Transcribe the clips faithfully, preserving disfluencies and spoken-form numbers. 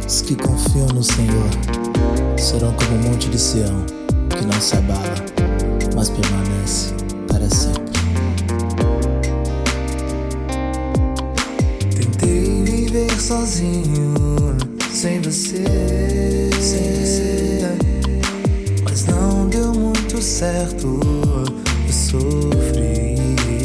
Os que confiam no Senhor serão como o monte de Sião, que não se abala, mas permanece para sempre. Tentei viver sozinho, sem você, sem você, mas não deu muito certo, eu sofri.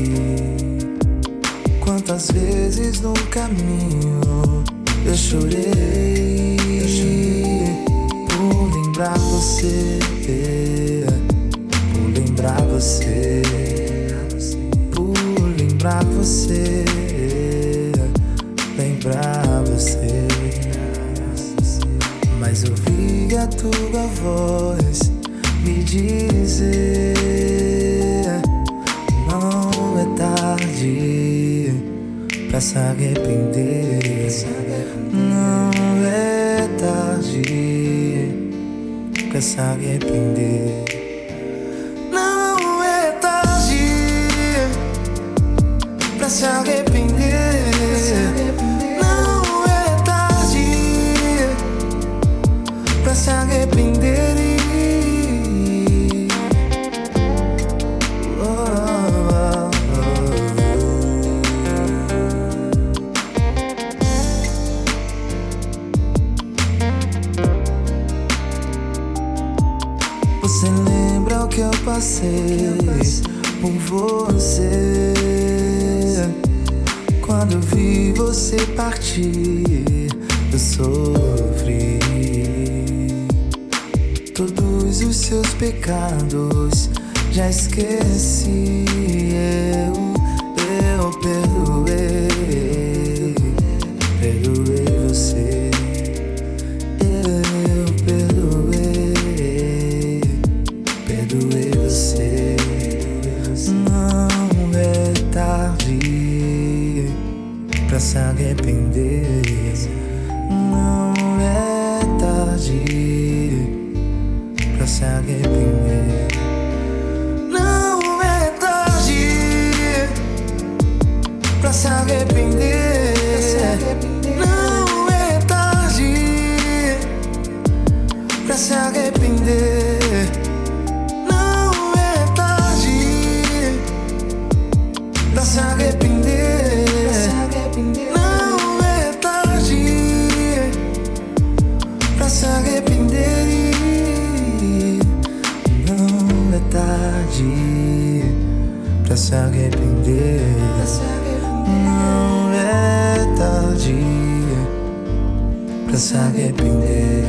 Quantas vezes no caminho eu chorei, eu chorei por lembrar você, por lembrar você, por lembrar você, lembrar você. Mas eu vi a tua voz me dizer: não é tarde pra se arrepender. Não é tarde pra se arrepender. Não é tarde pra se arrepender. Não é tarde pra se arrepender. Você lembra o que eu passei por você? Quando eu vi você partir, eu sofri. Todos os seus pecados já esqueci. Eu, eu perdoei, perdoei você. Eu perdoei, perdoei você. Não é tarde pra se arrepender. Não é tarde pra se arrepender. Não é tarde pra se arrepender. Não é tarde pra se arrepender. Não é tarde pra se arrepender. Não é tarde pra se arrepender. Não é tarde pra se arrepender. Não é tarde pra se arrepender.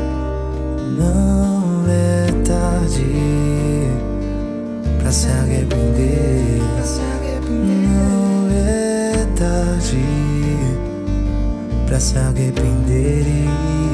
Não é tarde pra se arrepender. Não é tarde pra se arrepender.